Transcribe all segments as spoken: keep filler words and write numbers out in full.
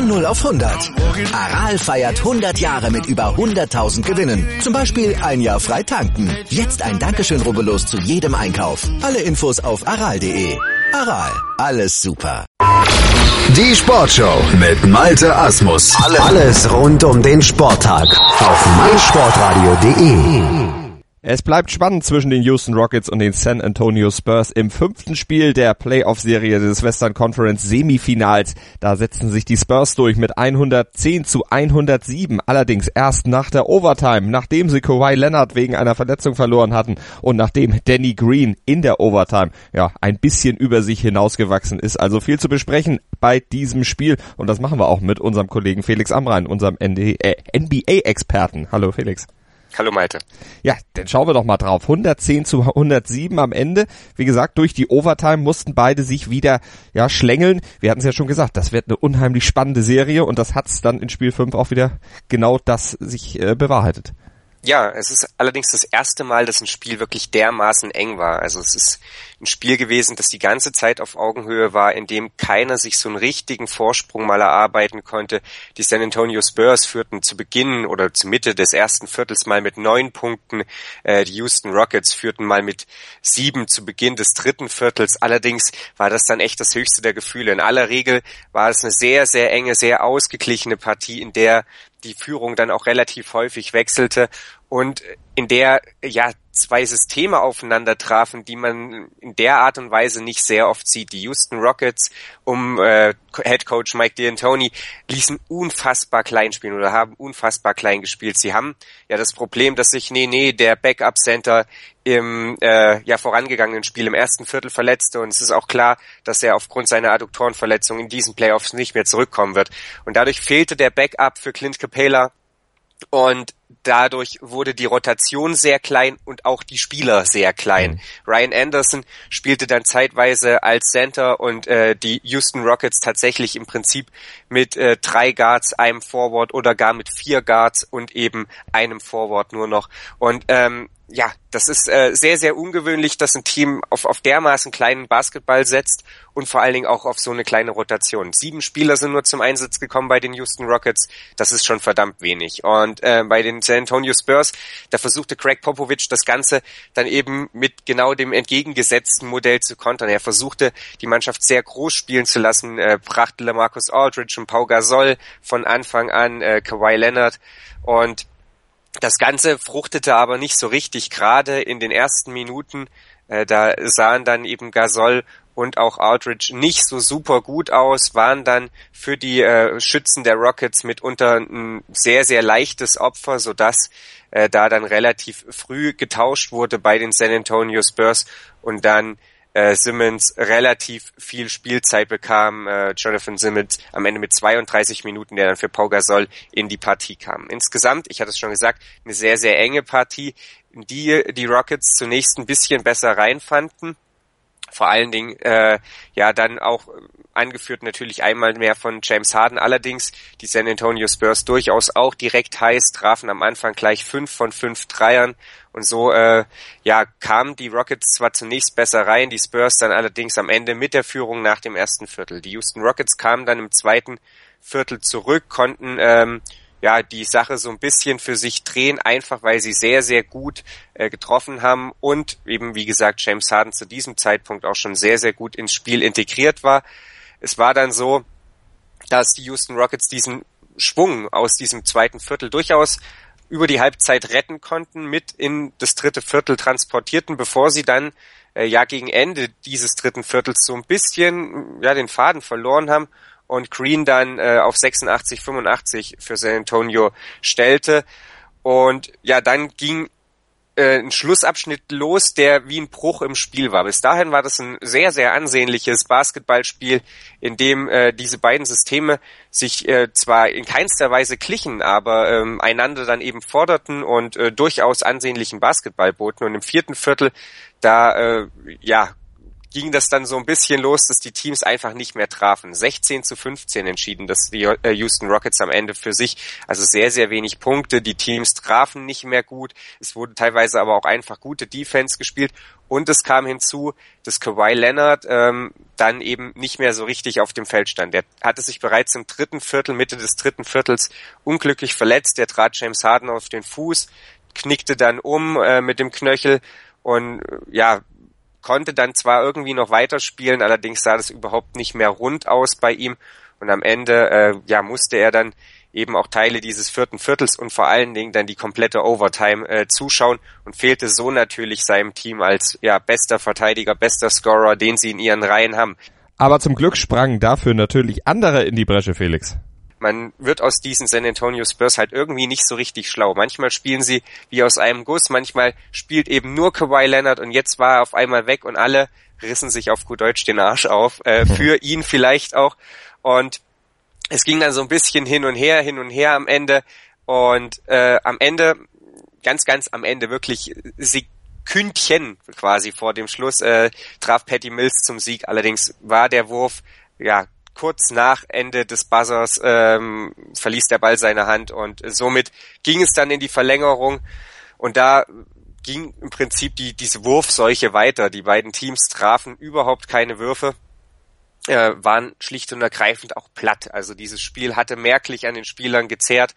Von null auf hundert. Aral feiert hundert Jahre mit über hunderttausend Gewinnen. Zum Beispiel ein Jahr frei tanken. Jetzt ein Dankeschön, rubbellos zu jedem Einkauf. Alle Infos auf aral punkt de. Aral, alles super. Die Sportshow mit Malte Asmus. Alles rund um den Sporttag auf meinsportradio punkt de. Es bleibt spannend zwischen den Houston Rockets und den San Antonio Spurs im fünften Spiel der Playoff-Serie des Western Conference Semifinals. Da setzen sich die Spurs durch mit hundertzehn zu hundertsieben. Allerdings erst nach der Overtime, nachdem sie Kawhi Leonard wegen einer Verletzung verloren hatten und nachdem Danny Green in der Overtime ja ein bisschen über sich hinausgewachsen ist. Also viel zu besprechen bei diesem Spiel und das machen wir auch mit unserem Kollegen Felix Amrain, unserem N B A-Experten. Hallo Felix. Hallo Malte. Ja, dann schauen wir doch mal drauf. hundertzehn zu hundertsieben am Ende. Wie gesagt, durch die Overtime mussten beide sich wieder ja schlängeln. Wir hatten es ja schon gesagt, das wird eine unheimlich spannende Serie und das hat's dann in Spiel fünf auch wieder genau das sich äh, bewahrheitet. Ja, es ist allerdings das erste Mal, dass ein Spiel wirklich dermaßen eng war. Also es ist ein Spiel gewesen, das die ganze Zeit auf Augenhöhe war, in dem keiner sich so einen richtigen Vorsprung mal erarbeiten konnte. Die San Antonio Spurs führten zu Beginn oder zur Mitte des ersten Viertels mal mit neun Punkten. Äh, die Houston Rockets führten mal mit sieben zu Beginn des dritten Viertels. Allerdings war das dann echt das höchste der Gefühle. In aller Regel war es eine sehr, sehr enge, sehr ausgeglichene Partie, in der die Führung dann auch relativ häufig wechselte und in der ja zwei Systeme aufeinander trafen, die man in der Art und Weise nicht sehr oft sieht. Die Houston Rockets um äh, Head Coach Mike D'Antoni ließen unfassbar klein spielen oder haben unfassbar klein gespielt. Sie haben ja das Problem, dass sich Nene, der Backup Center, im äh, ja vorangegangenen Spiel im ersten Viertel verletzte und es ist auch klar, dass er aufgrund seiner Adduktorenverletzung in diesen Playoffs nicht mehr zurückkommen wird. Und dadurch fehlte der Backup für Clint Capela und dadurch wurde die Rotation sehr klein und auch die Spieler sehr klein. Mhm. Ryan Anderson spielte dann zeitweise als Center und äh, die Houston Rockets tatsächlich im Prinzip mit äh, drei Guards, einem Forward oder gar mit vier Guards und eben einem Forward nur noch. Und ähm, ja, das ist äh, sehr, sehr ungewöhnlich, dass ein Team auf, auf dermaßen kleinen Basketball setzt und vor allen Dingen auch auf so eine kleine Rotation. Sieben Spieler sind nur zum Einsatz gekommen bei den Houston Rockets. Das ist schon verdammt wenig. Und äh, bei den San Antonio Spurs, da versuchte Greg Popovich das Ganze dann eben mit genau dem entgegengesetzten Modell zu kontern. Er versuchte, die Mannschaft sehr groß spielen zu lassen, äh, brachte LaMarcus Aldridge und Pau Gasol von Anfang an, äh, Kawhi Leonard und das Ganze fruchtete aber nicht so richtig, gerade in den ersten Minuten, äh, da sahen dann eben Gasol und auch Aldridge nicht so super gut aus, waren dann für die äh, Schützen der Rockets mitunter ein sehr, sehr leichtes Opfer, sodass äh, da dann relativ früh getauscht wurde bei den San Antonio Spurs und dann äh, Simmons relativ viel Spielzeit bekam, äh, Jonathan Simmons am Ende mit zweiunddreißig Minuten, der dann für Pau Gasol in die Partie kam. Insgesamt, ich hatte es schon gesagt, eine sehr, sehr enge Partie, in die die Rockets zunächst ein bisschen besser reinfanden. Vor allen Dingen, äh, ja, dann auch angeführt natürlich einmal mehr von James Harden. Allerdings die San Antonio Spurs durchaus auch direkt heiß, trafen am Anfang gleich fünf von fünf Dreiern. Und so, äh, ja, kamen die Rockets zwar zunächst besser rein, die Spurs dann allerdings am Ende mit der Führung nach dem ersten Viertel. Die Houston Rockets kamen dann im zweiten Viertel zurück, konnten, ähm, ja, die Sache so ein bisschen für sich drehen, einfach weil sie sehr, sehr gut äh, getroffen haben und eben, wie gesagt, James Harden zu diesem Zeitpunkt auch schon sehr, sehr gut ins Spiel integriert war. Es war dann so, dass die Houston Rockets diesen Schwung aus diesem zweiten Viertel durchaus über die Halbzeit retten konnten, mit in das dritte Viertel transportierten, bevor sie dann äh, ja gegen Ende dieses dritten Viertels so ein bisschen ja den Faden verloren haben und Green dann äh, auf sechsundachtzig fünfundachtzig für San Antonio stellte. Und ja, dann ging äh, ein Schlussabschnitt los, der wie ein Bruch im Spiel war. Bis dahin war das ein sehr, sehr ansehnliches Basketballspiel, in dem äh, diese beiden Systeme sich äh, zwar in keinster Weise glichen, aber ähm, einander dann eben forderten und äh, durchaus ansehnlichen Basketball boten. Und im vierten Viertel, da äh, ja ging das dann so ein bisschen los, dass die Teams einfach nicht mehr trafen. sechzehn zu fünfzehn entschieden das die Houston Rockets am Ende für sich. Also sehr, sehr wenig Punkte. Die Teams trafen nicht mehr gut. Es wurde teilweise aber auch einfach gute Defense gespielt. Und es kam hinzu, dass Kawhi Leonard ähm, dann eben nicht mehr so richtig auf dem Feld stand. Er hatte sich bereits im dritten Viertel, Mitte des dritten Viertels unglücklich verletzt. Der trat James Harden auf den Fuß, knickte dann um äh, mit dem Knöchel und äh, ja, konnte dann zwar irgendwie noch weiterspielen, allerdings sah das überhaupt nicht mehr rund aus bei ihm. Und am Ende äh, ja musste er dann eben auch Teile dieses vierten Viertels und vor allen Dingen dann die komplette Overtime äh, zuschauen und fehlte so natürlich seinem Team als ja bester Verteidiger, bester Scorer, den sie in ihren Reihen haben. Aber zum Glück sprangen dafür natürlich andere in die Bresche, Felix. Man wird aus diesen San Antonio Spurs halt irgendwie nicht so richtig schlau. Manchmal spielen sie wie aus einem Guss, manchmal spielt eben nur Kawhi Leonard und jetzt war er auf einmal weg und alle rissen sich auf gut Deutsch den Arsch auf, äh, für ihn vielleicht auch. Und es ging dann so ein bisschen hin und her, hin und her am Ende und äh, am Ende, ganz, ganz am Ende, wirklich Sekündchen quasi vor dem Schluss, äh, traf Patty Mills zum Sieg. Allerdings war der Wurf, ja, kurz nach Ende des Buzzers ähm, verließ der Ball seine Hand und somit ging es dann in die Verlängerung und da ging im Prinzip die diese Wurfseuche weiter. Die beiden Teams trafen überhaupt keine Würfe. Äh, waren schlicht und ergreifend auch platt. Also dieses Spiel hatte merklich an den Spielern gezerrt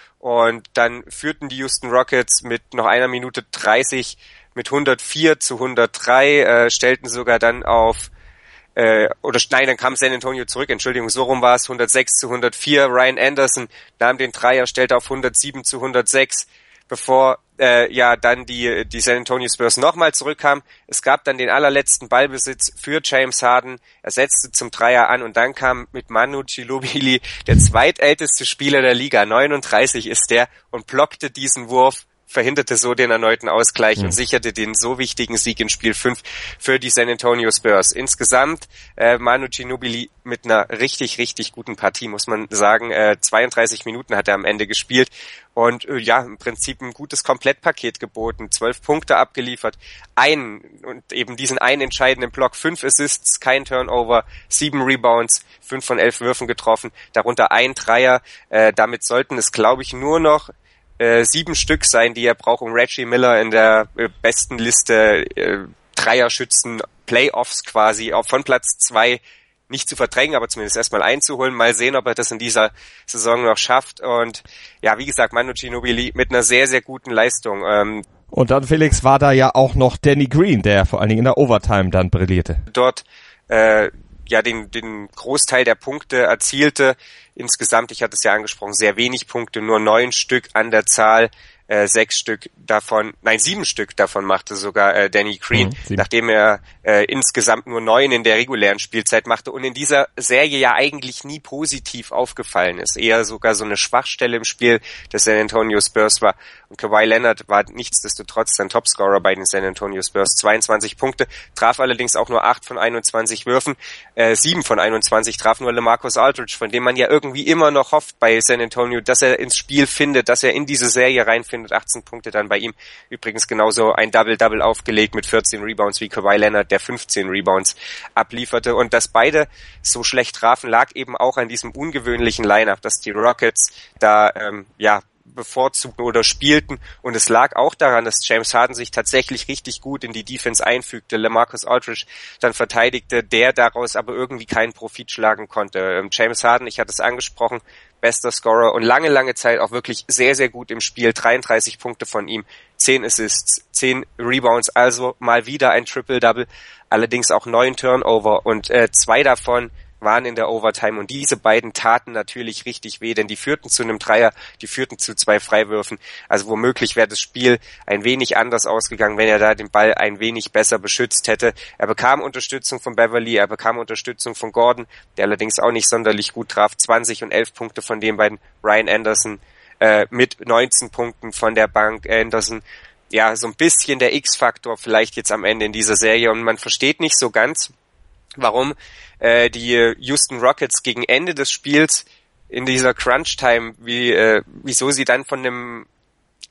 und dann führten die Houston Rockets mit noch einer Minute dreißig mit hundertvier zu hundertdrei, äh, stellten sogar dann auf, äh, oder nein, dann kam San Antonio zurück, Entschuldigung, so rum war es, hundertsechs zu hundertvier, Ryan Anderson nahm den Dreier, stellte auf hundertsieben zu hundertsechs, bevor äh, ja dann die die San Antonio Spurs nochmal zurückkamen. Es gab dann den allerletzten Ballbesitz für James Harden. Er setzte zum Dreier an und dann kam mit Manu Ginobili der zweitälteste Spieler der Liga, neununddreißig ist der, und blockte diesen Wurf, verhinderte so den erneuten Ausgleich mhm. und sicherte den so wichtigen Sieg in Spiel fünf für die San Antonio Spurs. Insgesamt äh, Manu Ginobili mit einer richtig, richtig guten Partie, muss man sagen. Äh, zweiunddreißig Minuten hat er am Ende gespielt und äh, ja, im Prinzip ein gutes Komplettpaket geboten. Zwölf Punkte abgeliefert, ein und eben diesen einen entscheidenden Block, fünf Assists, kein Turnover, sieben Rebounds, fünf von elf Würfen getroffen, darunter ein Dreier. Äh, damit sollten es, glaube ich, nur noch Äh, sieben Stück sein, die er braucht, um Reggie Miller in der äh, besten Liste äh, Dreierschützen Playoffs quasi auch von Platz zwei nicht zu verdrängen, aber zumindest erstmal einzuholen. Mal sehen, ob er das in dieser Saison noch schafft. Und ja, wie gesagt, Manu Ginobili mit einer sehr, sehr guten Leistung. Ähm, Und dann, Felix, war da ja auch noch Danny Green, der vor allen Dingen in der Overtime dann brillierte. Dort äh, ja den den Großteil der Punkte erzielte. Insgesamt, ich hatte es ja angesprochen, sehr wenig Punkte, nur neun Stück an der Zahl, äh, sechs Stück davon, nein, sieben Stück davon machte sogar äh, Danny Green, mhm, nachdem er äh, insgesamt nur neun in der regulären Spielzeit machte und in dieser Serie ja eigentlich nie positiv aufgefallen ist, eher sogar so eine Schwachstelle im Spiel des San Antonio Spurs war. Und Kawhi Leonard war nichtsdestotrotz sein Topscorer bei den San Antonio Spurs, zweiundzwanzig Punkte, traf allerdings auch nur acht von einundzwanzig Würfen, äh, sieben von einundzwanzig traf nur LaMarcus Aldridge, von dem man ja irgendwie immer noch hofft bei San Antonio, dass er ins Spiel findet, dass er in diese Serie reinfindet, achtzehn Punkte dann bei ihm, übrigens genauso ein Double-Double aufgelegt mit vierzehn Rebounds wie Kawhi Leonard, der fünfzehn Rebounds ablieferte, und dass beide so schlecht trafen, lag eben auch an diesem ungewöhnlichen Line-Up, dass die Rockets da ähm, ja bevorzugten oder spielten, und es lag auch daran, dass James Harden sich tatsächlich richtig gut in die Defense einfügte, LaMarcus Aldridge dann verteidigte, der daraus aber irgendwie keinen Profit schlagen konnte. Ähm, James Harden, ich hatte es angesprochen, bester Scorer und lange, lange Zeit auch wirklich sehr, sehr gut im Spiel, dreiunddreißig Punkte von ihm, zehn Assists, zehn Rebounds, also mal wieder ein Triple-Double, allerdings auch neun Turnover und äh, zwei davon waren in der Overtime, und diese beiden taten natürlich richtig weh, denn die führten zu einem Dreier, die führten zu zwei Freiwürfen, also womöglich wäre das Spiel ein wenig anders ausgegangen, wenn er da den Ball ein wenig besser beschützt hätte. Er bekam Unterstützung von Beverly, er bekam Unterstützung von Gordon, der allerdings auch nicht sonderlich gut traf, zwanzig und elf Punkte von den beiden, Ryan Anderson äh, mit neunzehn Punkten von der Bank, Anderson, ja, so ein bisschen der X-Faktor vielleicht jetzt am Ende in dieser Serie, und man versteht nicht so ganz, warum äh, die Houston Rockets gegen Ende des Spiels in dieser Crunch-Time, wie äh, wieso sie dann von dem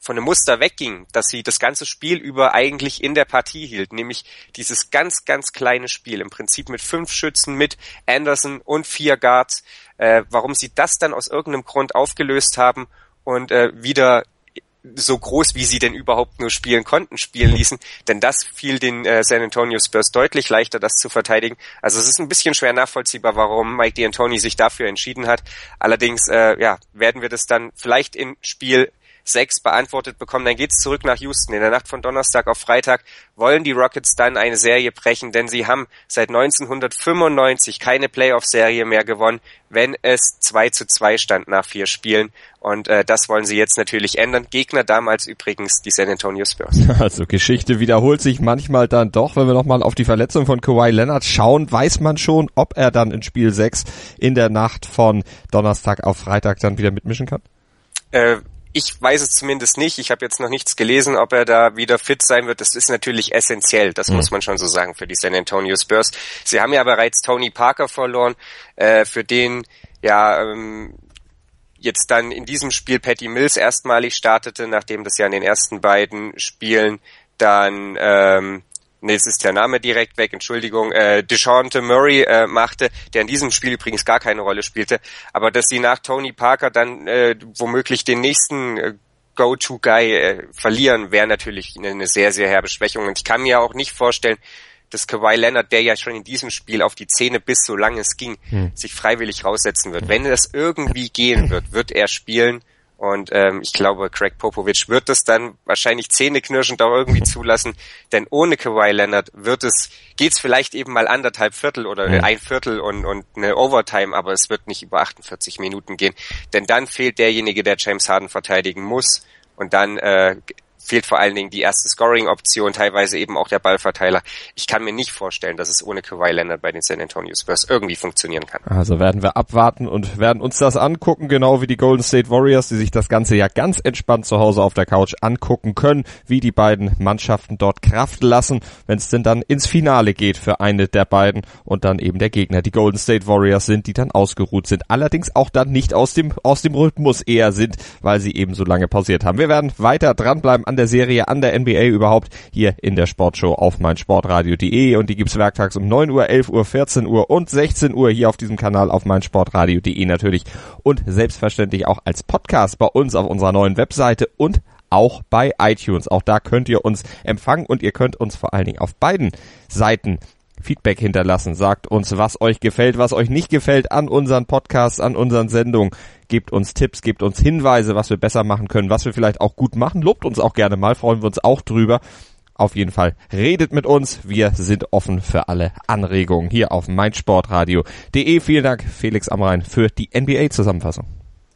von einem Muster wegging, dass sie das ganze Spiel über eigentlich in der Partie hielt, nämlich dieses ganz, ganz kleine Spiel, im Prinzip mit fünf Schützen, mit Anderson und vier Guards, äh, warum sie das dann aus irgendeinem Grund aufgelöst haben und äh, wieder so groß, wie sie denn überhaupt nur spielen konnten, spielen ließen, denn das fiel den äh, San Antonio Spurs deutlich leichter, das zu verteidigen. Also es ist ein bisschen schwer nachvollziehbar, warum Mike D'Antoni sich dafür entschieden hat. Allerdings äh, ja, werden wir das dann vielleicht in Spiel sechs beantwortet bekommen. Dann geht's zurück nach Houston. In der Nacht von Donnerstag auf Freitag wollen die Rockets dann eine Serie brechen, denn sie haben seit neunzehnhundertfünfundneunzig keine Playoff-Serie mehr gewonnen, wenn es zwei zu zwei stand nach vier Spielen. Und äh, das wollen sie jetzt natürlich ändern. Gegner damals übrigens die San Antonio Spurs. Also Geschichte wiederholt sich manchmal dann doch. Wenn wir nochmal auf die Verletzung von Kawhi Leonard schauen, weiß man schon, ob er dann in Spiel sechs in der Nacht von Donnerstag auf Freitag dann wieder mitmischen kann? Äh, Ich weiß es zumindest nicht. Ich habe jetzt noch nichts gelesen, ob er da wieder fit sein wird. Das ist natürlich essentiell, das mhm. muss man schon so sagen für die San Antonio Spurs. Sie haben ja bereits Tony Parker verloren, äh, für den ja ähm, jetzt dann in diesem Spiel Patty Mills erstmalig startete, nachdem das ja in den ersten beiden Spielen dann ähm, nee, jetzt ist der Name direkt weg, Entschuldigung, äh, DeJounte Murray äh, machte, der in diesem Spiel übrigens gar keine Rolle spielte, aber dass sie nach Tony Parker dann äh, womöglich den nächsten äh, Go-To-Guy äh, verlieren, wäre natürlich eine, eine sehr, sehr herbe Schwächung. Und ich kann mir auch nicht vorstellen, dass Kawhi Leonard, der ja schon in diesem Spiel auf die Zähne biss, solange es ging, hm. sich freiwillig raussetzen wird. Wenn das irgendwie gehen wird, wird er spielen. Und ähm, ich glaube, Greg Popovich wird das dann wahrscheinlich zähneknirschend auch irgendwie zulassen, denn ohne Kawhi Leonard wird es, geht's vielleicht eben mal anderthalb Viertel oder mhm. ein Viertel und, und eine Overtime, aber es wird nicht über achtundvierzig Minuten gehen, denn dann fehlt derjenige, der James Harden verteidigen muss und dann äh, fehlt vor allen Dingen die erste Scoring-Option, teilweise eben auch der Ballverteiler. Ich kann mir nicht vorstellen, dass es ohne Kawhi Leonard bei den San Antonio Spurs irgendwie funktionieren kann. Also werden wir abwarten und werden uns das angucken, genau wie die Golden State Warriors, die sich das Ganze ja ganz entspannt zu Hause auf der Couch angucken können, wie die beiden Mannschaften dort Kraft lassen, wenn es denn dann ins Finale geht für eine der beiden und dann eben der Gegner, die Golden State Warriors sind, die dann ausgeruht sind, allerdings auch dann nicht aus dem aus dem Rhythmus eher sind, weil sie eben so lange pausiert haben. Wir werden weiter dranbleiben an der Serie, an der N B A überhaupt, hier in der Sportshow auf meinsportradio punkt de und die gibt's werktags um neun Uhr, elf Uhr, vierzehn Uhr und sechzehn Uhr hier auf diesem Kanal auf meinsportradio punkt de natürlich und selbstverständlich auch als Podcast bei uns auf unserer neuen Webseite und auch bei iTunes. Auch da könnt ihr uns empfangen und ihr könnt uns vor allen Dingen auf beiden Seiten Feedback hinterlassen. Sagt uns, was euch gefällt, was euch nicht gefällt an unseren Podcasts, an unseren Sendungen. Gebt uns Tipps, gebt uns Hinweise, was wir besser machen können, was wir vielleicht auch gut machen. Lobt uns auch gerne mal, freuen wir uns auch drüber. Auf jeden Fall redet mit uns. Wir sind offen für alle Anregungen hier auf meinsportradio punkt de. Vielen Dank, Felix Amrain, für die N B A-Zusammenfassung.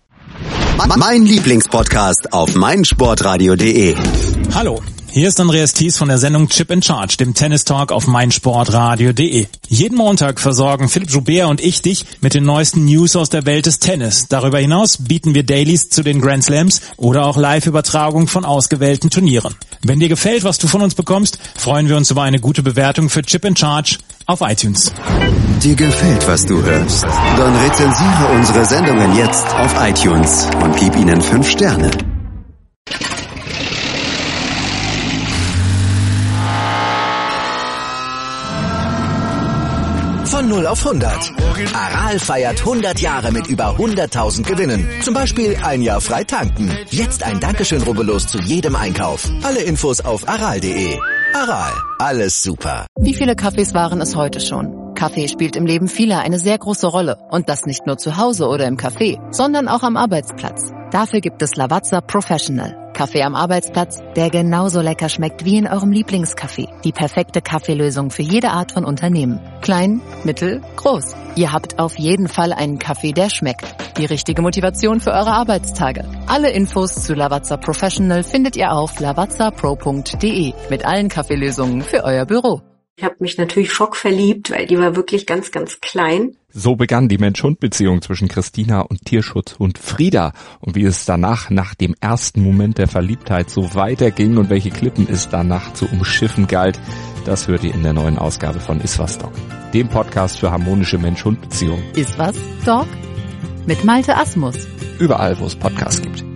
Mein Lieblingspodcast auf meinsportradio punkt de. Hallo, hier ist Andreas Thies von der Sendung Chip in Charge, dem Tennis-Talk auf meinsportradio punkt de. Jeden Montag versorgen Philipp Joubert und ich dich mit den neuesten News aus der Welt des Tennis. Darüber hinaus bieten wir Dailies zu den Grand Slams oder auch Live-Übertragung von ausgewählten Turnieren. Wenn dir gefällt, was du von uns bekommst, freuen wir uns über eine gute Bewertung für Chip in Charge auf iTunes. Dir gefällt, was du hörst? Dann rezensiere unsere Sendungen jetzt auf iTunes und gib ihnen fünf Sterne. Von null auf hundert. Aral feiert hundert Jahre mit über hunderttausend Gewinnen. Zum Beispiel ein Jahr frei tanken. Jetzt ein Dankeschön, rubbellos zu jedem Einkauf. Alle Infos auf aral punkt de. Aral, alles super. Wie viele Kaffees waren es heute schon? Kaffee spielt im Leben vieler eine sehr große Rolle. Und das nicht nur zu Hause oder im Café, sondern auch am Arbeitsplatz. Dafür gibt es Lavazza Professional. Kaffee am Arbeitsplatz, der genauso lecker schmeckt wie in eurem Lieblingscafé. Die perfekte Kaffeelösung für jede Art von Unternehmen. Klein, mittel, groß. Ihr habt auf jeden Fall einen Kaffee, der schmeckt. Die richtige Motivation für eure Arbeitstage. Alle Infos zu Lavazza Professional findet ihr auf lavazza pro punkt de mit allen Kaffeelösungen für euer Büro. Ich habe mich natürlich schockverliebt, weil die war wirklich ganz, ganz klein. So begann die Mensch-Hund-Beziehung zwischen Christina und Tierschutzhund Frieda. Und wie es danach, nach dem ersten Moment der Verliebtheit, so weiterging und welche Klippen es danach zu umschiffen galt, das hört ihr in der neuen Ausgabe von Iswas Dog, dem Podcast für harmonische Mensch-Hund-Beziehungen. Iswas Dog? Mit Malte Asmus. Überall, wo es Podcasts gibt.